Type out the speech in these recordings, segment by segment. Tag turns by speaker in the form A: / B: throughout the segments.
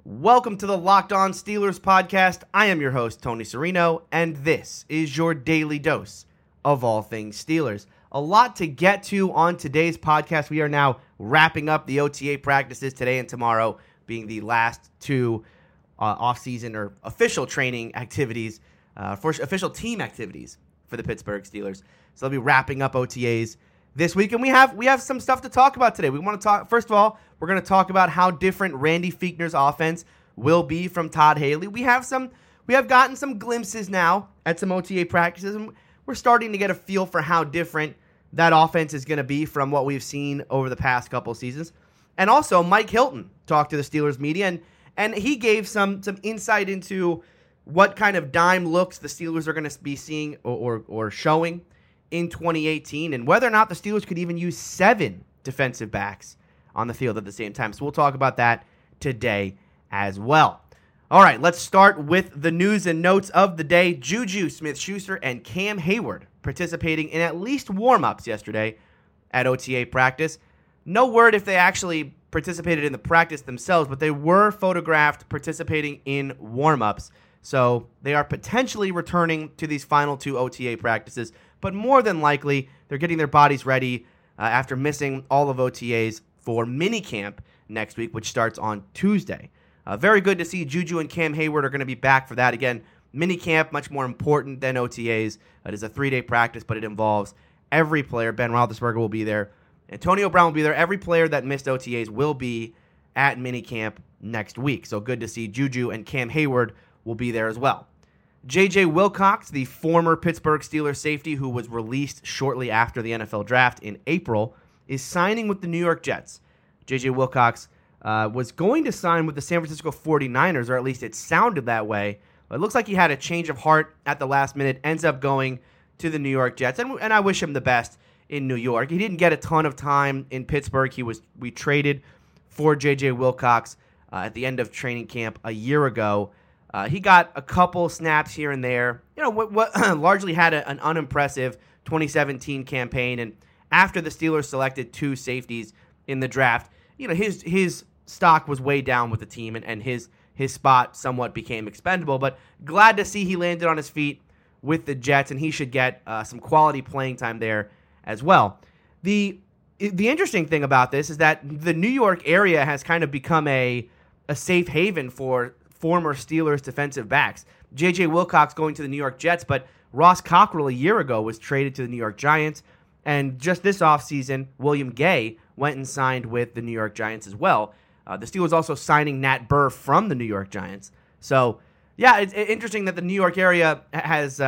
A: Welcome to the Locked On Steelers podcast. I am your host, Tony Serino, and this is your daily dose of all things Steelers. A lot to get to on today's podcast. We are now wrapping up the OTA practices today and tomorrow, being the last two off-season or official training activities, for official team activities for the Pittsburgh Steelers. So they'll be wrapping up OTAs this week, and we have some stuff to talk about today. We want to talk, first of all, we're going to talk about how different Randy Fichtner's offense will be from Todd Haley. We have gotten some glimpses now at some OTA practices, and we're starting to get a feel for how different that offense is going to be from what we've seen over the past couple of seasons. And also, Mike Hilton talked to the Steelers media, and he gave some insight into what kind of dime looks the Steelers are going to be seeing or showing in 2018, and whether or not the Steelers could even use 7 defensive backs on the field at the same time. So we'll talk about that today as well. All right, let's start with the news and notes of the day. Juju Smith-Schuster and Cam Hayward participating in at least warm-ups yesterday at OTA practice. No word if they actually participated in the practice themselves, but they were photographed participating in warm-ups. So they are potentially returning to these final 2 OTA practices, but more than likely they're getting their bodies ready after missing all of OTAs for minicamp next week, which starts on Tuesday. Very good to see Juju and Cam Hayward are going to be back for that. Again, minicamp, much more important than OTAs. It is a 3-day practice, but it involves every player. Ben Roethlisberger will be there. Antonio Brown will be there. Every player that missed OTAs will be at minicamp next week. So good to see Juju and Cam Hayward will be there as well. J.J. Wilcox, the former Pittsburgh Steelers safety who was released shortly after the NFL draft in April, is signing with the New York Jets. J.J. Wilcox was going to sign with the San Francisco 49ers, or at least it sounded that way. But it looks like he had a change of heart at the last minute, ends up going to the New York Jets, and I wish him the best in New York. He didn't get a ton of time in Pittsburgh. We traded for J.J. Wilcox at the end of training camp a year ago. He got a couple snaps here and there. You know, what largely had an unimpressive 2017 campaign, and after the Steelers selected 2 safeties in the draft, you know, his stock was way down with the team, and his spot somewhat became expendable. But glad to see he landed on his feet with the Jets, and he should get some quality playing time there as well. The interesting thing about this is that the New York area has kind of become a safe haven for former Steelers defensive backs. J.J. Wilcox going to the New York Jets, but Ross Cockrell a year ago was traded to the New York Giants. And just this offseason, William Gay went and signed with the New York Giants as well. The Steelers also signing Nat Burr from the New York Giants. So, yeah, it's interesting that the New York area has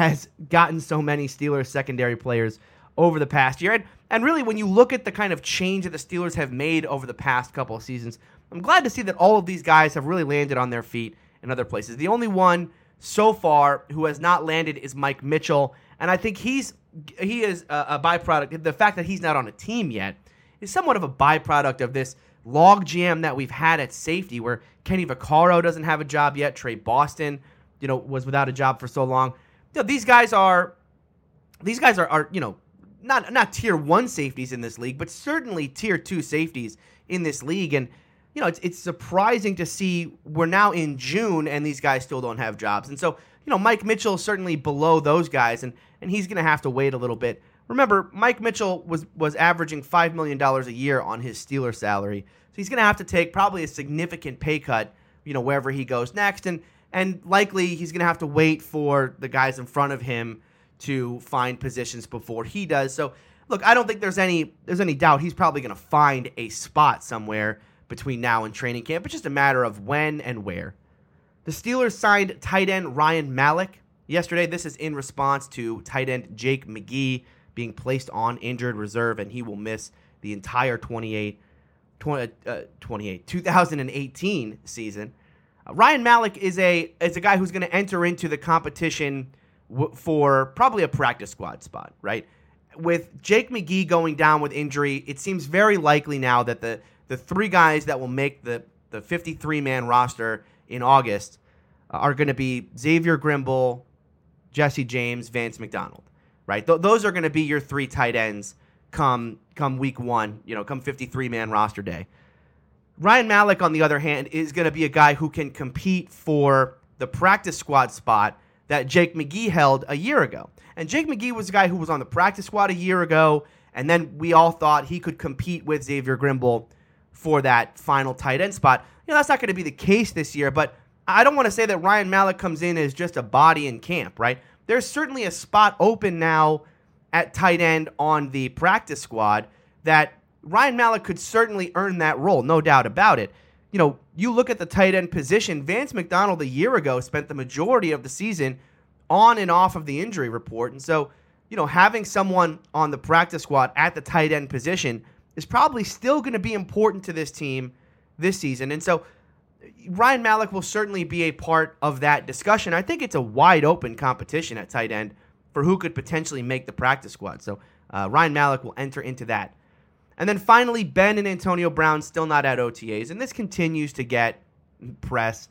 A: gotten so many Steelers secondary players over the past year. And really, when you look at the kind of change that the Steelers have made over the past couple of seasons, I'm glad to see that all of these guys have really landed on their feet in other places. The only one so far who has not landed is Mike Mitchell, and I think he is a byproduct. The fact that he's not on a team yet is somewhat of a byproduct of this logjam that we've had at safety, where Kenny Vaccaro doesn't have a job yet. Trey Boston, was without a job for so long. These guys are not tier 1 safeties in this league, but certainly tier 2 safeties in this league. And it's surprising to see we're now in June and these guys still don't have jobs. And so, Mike Mitchell is certainly below those guys, and he's going to have to wait a little bit. Remember, Mike Mitchell was averaging $5 million a year on his Steelers salary. So he's going to have to take probably a significant pay cut, wherever he goes next. And likely he's going to have to wait for the guys in front of him to find positions before he does. So, look, I don't think there's any doubt he's probably going to find a spot somewhere between now and training camp. It's just a matter of when and where. The Steelers signed tight end Ryan Mallett yesterday. This is in response to tight end Jake McGee being placed on injured reserve, and he will miss the entire 2018 season. Ryan Mallett is a guy who's going to enter into the competition for probably a practice squad spot, right? With Jake McGee going down with injury, it seems very likely now that the 3 guys that will make the 53-man roster in August are going to be Xavier Grimble, Jesse James, Vance McDonald, right? Those are going to be your 3 tight ends come week 1, come 53-man roster day. Ryan Mallett, on the other hand, is going to be a guy who can compete for the practice squad spot that Jake McGee held a year ago. And Jake McGee was a guy who was on the practice squad a year ago, and then we all thought he could compete with Xavier Grimble for that final tight end spot. That's not going to be the case this year, but I don't want to say that Ryan Mallett comes in as just a body in camp, right? There's certainly a spot open now at tight end on the practice squad that Ryan Mallett could certainly earn that role, no doubt about it. You look at the tight end position, Vance McDonald a year ago spent the majority of the season on and off of the injury report. And so, having someone on the practice squad at the tight end position is probably still going to be important to this team this season. And so Ryan Mallett will certainly be a part of that discussion. I think it's a wide open competition at tight end for who could potentially make the practice squad. So Ryan Mallett will enter into that. And then finally, Ben and Antonio Brown still not at OTAs, and this continues to get press.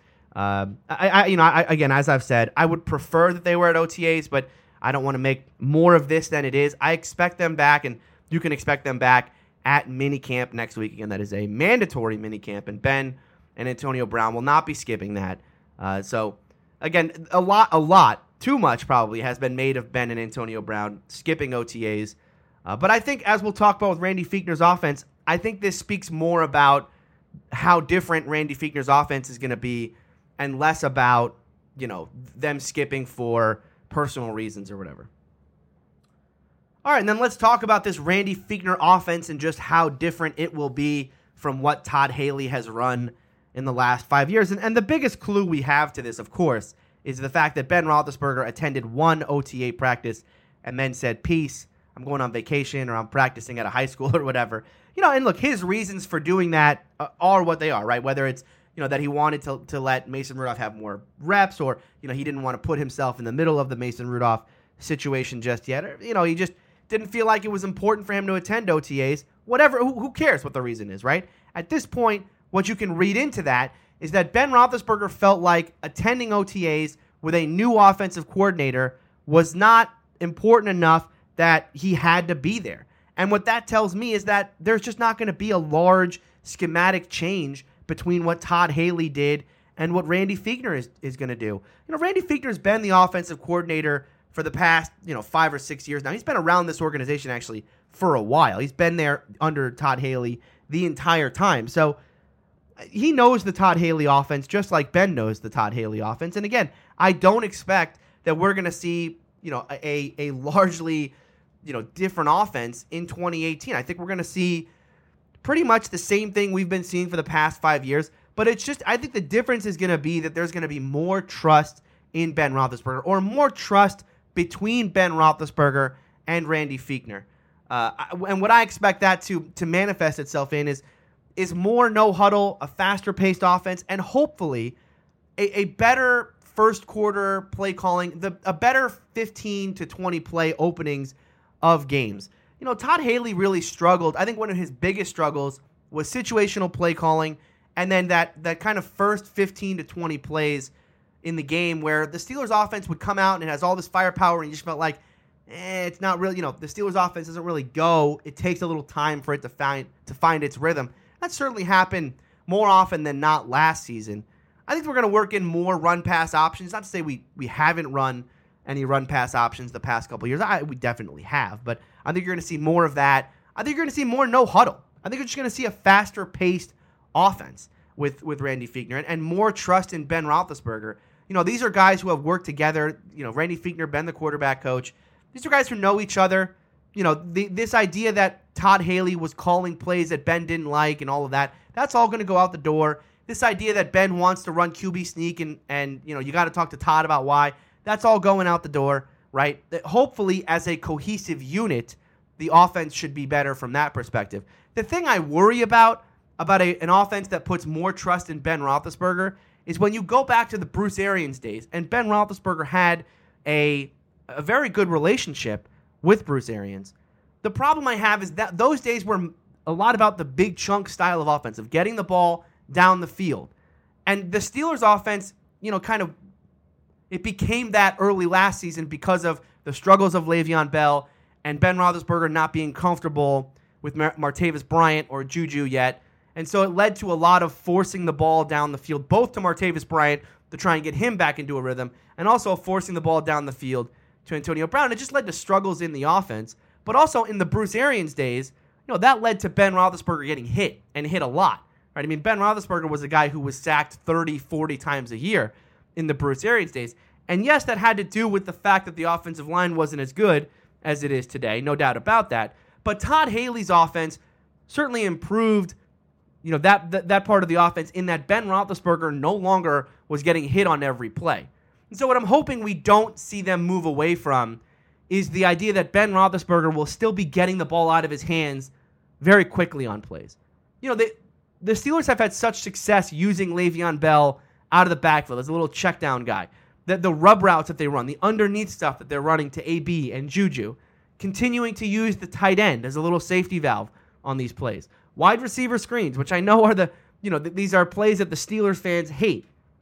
A: Again, as I've said, I would prefer that they were at OTAs, but I don't want to make more of this than it is. I expect them back, and you can expect them back at minicamp next week. Again, that is a mandatory minicamp, and Ben and Antonio Brown will not be skipping that. So, again, a lot, too much probably has been made of Ben and Antonio Brown skipping OTAs. But I think, as we'll talk about with Randy Fichtner's offense, I think this speaks more about how different Randy Fichtner's offense is going to be and less about, them skipping for personal reasons or whatever. All right, and then let's talk about this Randy Fichtner offense and just how different it will be from what Todd Haley has run in the last 5 years. And the biggest clue we have to this, of course, is the fact that Ben Roethlisberger attended one OTA practice and then said, peace, I'm going on vacation, or I'm practicing at a high school or whatever. And look, his reasons for doing that are what they are, right? Whether it's, that he wanted to let Mason Rudolph have more reps, or, he didn't want to put himself in the middle of the Mason Rudolph situation just yet. Or, he just didn't feel like it was important for him to attend OTAs. Whatever, who cares what the reason is, right? At this point, what you can read into that is that Ben Roethlisberger felt like attending OTAs with a new offensive coordinator was not important enough that he had to be there. And what that tells me is that there's just not going to be a large schematic change between what Todd Haley did and what Randy Fichtner is going to do. Randy Fichtner's been the offensive coordinator for the past, 5 or 6 years now. He's been around this organization actually for a while. He's been there under Todd Haley the entire time. So he knows the Todd Haley offense just like Ben knows the Todd Haley offense. And again, I don't expect that we're going to see, a largely different offense in 2018. I think we're going to see pretty much the same thing we've been seeing for the past 5 years, but it's just, I think the difference is going to be that there's going to be more trust in Ben Roethlisberger, or more trust between Ben Roethlisberger and Randy Fichtner. And what I expect that to manifest itself in is more no huddle, a faster paced offense, and hopefully a better first quarter play calling, a better 15 to 20 play openings of games. Todd Haley really struggled. I think one of his biggest struggles was situational play calling, and then that kind of first 15 to 20 plays in the game where the Steelers offense would come out and it has all this firepower, and you just felt like, it's not really, the Steelers offense doesn't really go. It takes a little time for it to find its rhythm. That certainly happened more often than not last season. I think we're going to work in more run-pass options. Not to say we haven't run any run-pass options the past couple of years. We definitely have, but I think you're going to see more of that. I think you're going to see more no huddle. I think you're just going to see a faster-paced offense with Randy Fichtner and more trust in Ben Roethlisberger. These are guys who have worked together. Randy Fichtner, Ben the quarterback coach. These are guys who know each other. This idea that Todd Haley was calling plays that Ben didn't like and all of that, that's all going to go out the door. This idea that Ben wants to run QB sneak and you got to talk to Todd about why, that's all going out the door, right? Hopefully, as a cohesive unit, the offense should be better from that perspective. The thing I worry about an offense that puts more trust in Ben Roethlisberger is when you go back to the Bruce Arians days, and Ben Roethlisberger had a very good relationship with Bruce Arians. The problem I have is that those days were a lot about the big chunk style of offense, of getting the ball down the field. And the Steelers offense, it became that early last season because of the struggles of Le'Veon Bell and Ben Roethlisberger not being comfortable with Martavis Bryant or Juju yet. And so it led to a lot of forcing the ball down the field, both to Martavis Bryant to try and get him back into a rhythm, and also forcing the ball down the field to Antonio Brown. It just led to struggles in the offense. But also in the Bruce Arians days, that led to Ben Roethlisberger getting hit, and hit a lot. Right? I mean, Ben Roethlisberger was a guy who was sacked 30, 40 times a year in the Bruce Arians days. And yes, that had to do with the fact that the offensive line wasn't as good as it is today, no doubt about that. But Todd Haley's offense certainly improved, that part of the offense in that Ben Roethlisberger no longer was getting hit on every play. And so what I'm hoping we don't see them move away from is the idea that Ben Roethlisberger will still be getting the ball out of his hands very quickly on plays. The Steelers have had such success using Le'Veon Bell out of the backfield as a little check down guy. The rub routes that they run, the underneath stuff that they're running to AB and Juju, continuing to use the tight end as a little safety valve on these plays. Wide receiver screens, which I know are these are plays that the Steelers fans hate.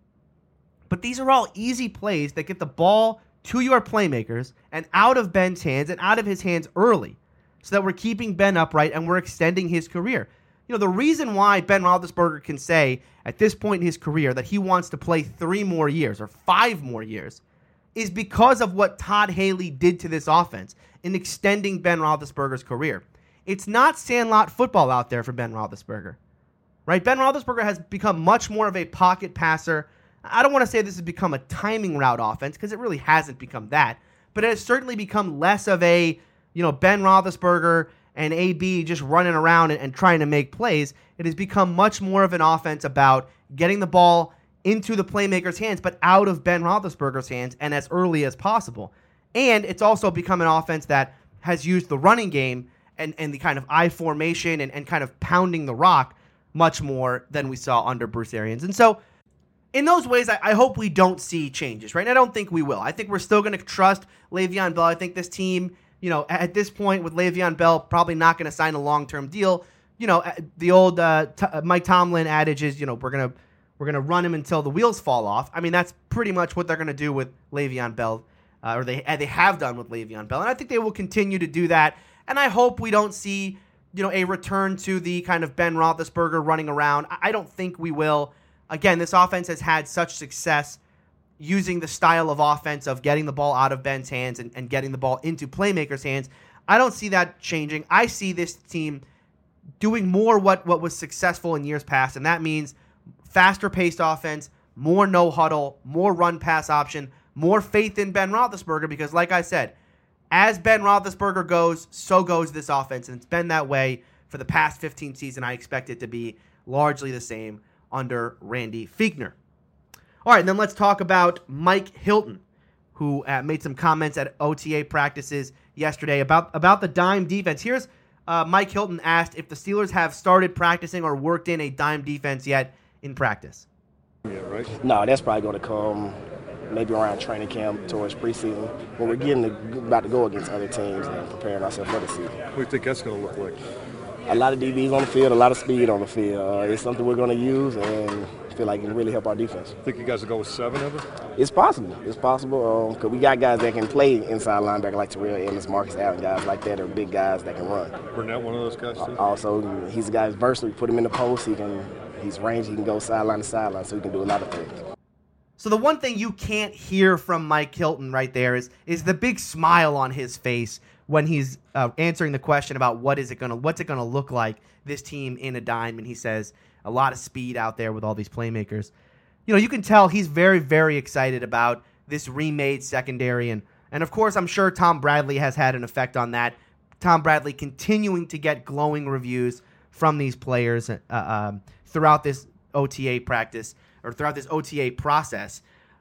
A: But these are all easy plays that get the ball to your playmakers and out of Ben's hands and out of his hands early so that we're keeping Ben upright and we're extending his career. The reason why Ben Roethlisberger can say at this point in his career that he wants to play 3 more years or 5 more years is because of what Todd Haley did to this offense in extending Ben Roethlisberger's career. It's not sandlot football out there for Ben Roethlisberger, right? Ben Roethlisberger has become much more of a pocket passer. I don't want to say this has become a timing route offense because it really hasn't become that, but it has certainly become less of a, Ben Roethlisberger and AB just running around and trying to make plays. It has become much more of an offense about getting the ball into the playmaker's hands, but out of Ben Roethlisberger's hands and as early as possible. And it's also become an offense that has used the running game and the kind of I formation and kind of pounding the rock much more than we saw under Bruce Arians. And so in those ways, I hope we don't see changes, right? And I don't think we will. I think we're still going to trust Le'Veon Bell. I think this team, at this point with Le'Veon Bell, probably not going to sign a long-term deal. The old Mike Tomlin adage is, we're gonna run him until the wheels fall off. I mean, that's pretty much what they're going to do with Le'Veon Bell, or they have done with Le'Veon Bell, and I think they will continue to do that. And I hope we don't see, a return to the kind of Ben Roethlisberger running around. I don't think we will. Again, this offense has had such success using the style of offense of getting the ball out of Ben's hands and getting the ball into playmakers' hands. I don't see that changing. I see this team doing more what was successful in years past, and that means faster-paced offense, more no-huddle, more run-pass option, more faith in Ben Roethlisberger, because like I said, as Ben Roethlisberger goes, so goes this offense, and it's been that way for the past 15 seasons. I expect it to be largely the same under Randy Fichtner. All right, and then let's talk about Mike Hilton, who made some comments at OTA practices yesterday about the dime defense. Here's Mike Hilton asked if the Steelers have started practicing or worked in a dime defense yet in practice.
B: Yeah, right. No, that's probably going to come maybe around training camp towards preseason when we're about to go against other teams and preparing ourselves for the season.
C: What do you think that's going to look like?
B: A lot of DBs on the field, a lot of speed on the field. It's something we're going to use and feel like it can really help our defense.
C: Think you guys will go with 7 of them?
B: It's possible. It's possible because we got guys that can play inside linebacker like Terrell Edmonds, Marcus Allen, guys like that are big guys that can run.
C: Burnett, one of those guys too?
B: Also, he's a guy that's versatile. We put him in the post. He's rangy. He can go sideline to sideline, so he can do a lot of things.
A: So the one thing you can't hear from Mike Hilton right there is the big smile on his face when he's answering the question about what's it gonna look like, this team in a dime, and he says a lot of speed out there with all these playmakers. You can tell he's very, very excited about this remade secondary, and of course I'm sure Tom Bradley has had an effect on that. Tom Bradley continuing to get glowing reviews from these players throughout this OTA practice or throughout this OTA process.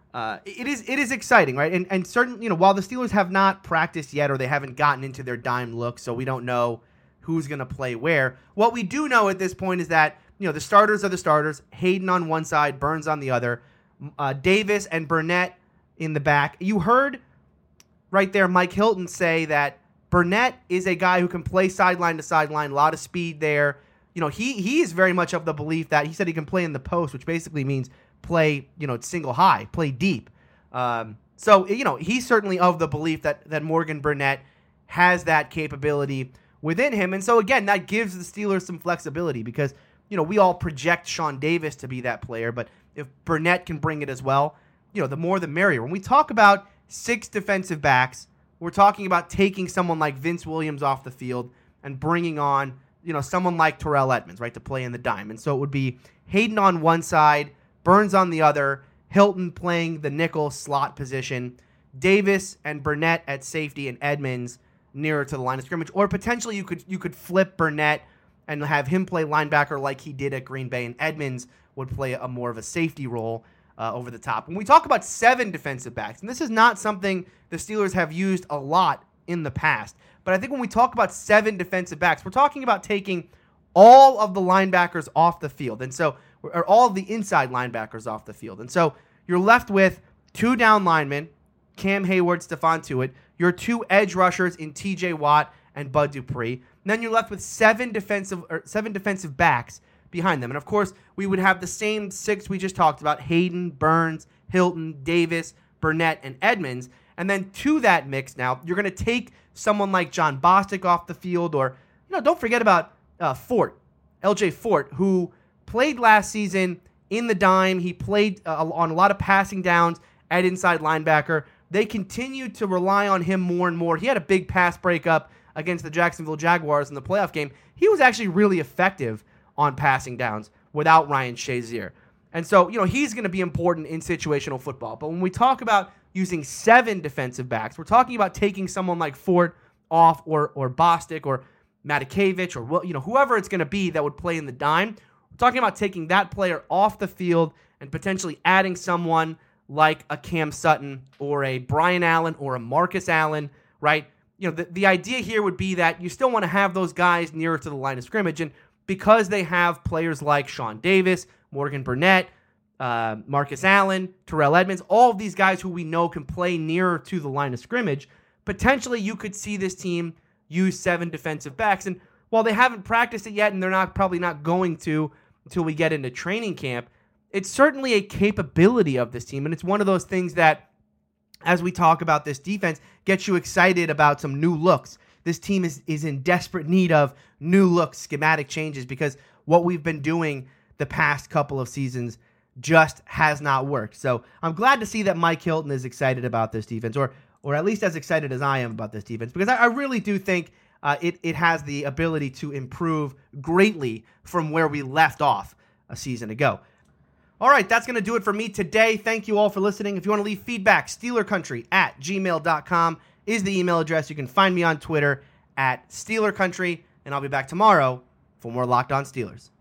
A: It is exciting, right? And certain, while the Steelers have not practiced yet or they haven't gotten into their dime look, so we don't know who's going to play where. What we do know at this point is that, the starters are the starters. Hayden on one side, Burns on the other. Davis and Burnett in the back. You heard right there Mike Hilton say that Burnett is a guy who can play sideline to sideline, a lot of speed there. He is very much of the belief that he said he can play in the post, which basically means play, single high, play deep. So he's certainly of the belief that Morgan Burnett has that capability within him. And so, again, that gives the Steelers some flexibility because, we all project Sean Davis to be that player, but if Burnett can bring it as well, the more the merrier. When we talk about 6 defensive backs, we're talking about taking someone like Vince Williams off the field and bringing on, someone like Terrell Edmonds, right, to play in the dime. And so it would be Hayden on one side, Burns on the other, Hilton playing the nickel slot position, Davis and Burnett at safety, and Edmonds nearer to the line of scrimmage. Or potentially you could flip Burnett and have him play linebacker like he did at Green Bay, and Edmonds would play a more of a safety role over the top. When we talk about 7 defensive backs, and this is not something the Steelers have used a lot in the past, but I think when we talk about 7 defensive backs, we're talking about taking all of the linebackers off the field, or all of the inside linebackers off the field. And so you're left with 2 down linemen, Cam Hayward, Stephon Tuitt, your 2 edge rushers in TJ Watt and Bud Dupree. And then you're left with 7 defensive backs behind them. And of course, we would have the same 6 we just talked about: Hayden, Burns, Hilton, Davis, Burnett, and Edmonds. And then to that mix now, you're going to take someone like John Bostic off the field, or, don't forget about Fort, LJ Fort, who played last season in the dime. He played on a lot of passing downs at inside linebacker. They continued to rely on him more and more. He had a big pass breakup against the Jacksonville Jaguars in the playoff game. He was actually really effective on passing downs without Ryan Shazier. And so, he's going to be important in situational football. But when we talk about using 7 defensive backs, we're talking about taking someone like Fort off, or Bostic, or Matakevich, or whoever it's going to be that would play in the dime. We're talking about taking that player off the field and potentially adding someone like a Cam Sutton or a Brian Allen or a Marcus Allen, right? The idea here would be that you still want to have those guys nearer to the line of scrimmage, and because they have players like Sean Davis, Morgan Burnett, Marcus Allen, Terrell Edmonds, all of these guys who we know can play nearer to the line of scrimmage, potentially you could see this team use 7 defensive backs. And while they haven't practiced it yet, and they're probably not going to until we get into training camp, it's certainly a capability of this team. And it's one of those things that, as we talk about this defense, gets you excited about some new looks. This team is in desperate need of new looks, schematic changes, because what we've been doing the past couple of seasons just has not worked. So I'm glad to see that Mike Hilton is excited about this defense, or at least as excited as I am about this defense, because I really do think it has the ability to improve greatly from where we left off a season ago. All right, that's going to do it for me today. Thank you all for listening. If you want to leave feedback, SteelerCountry@gmail.com is the email address. You can find me on Twitter @SteelerCountry, and I'll be back tomorrow for more Locked On Steelers.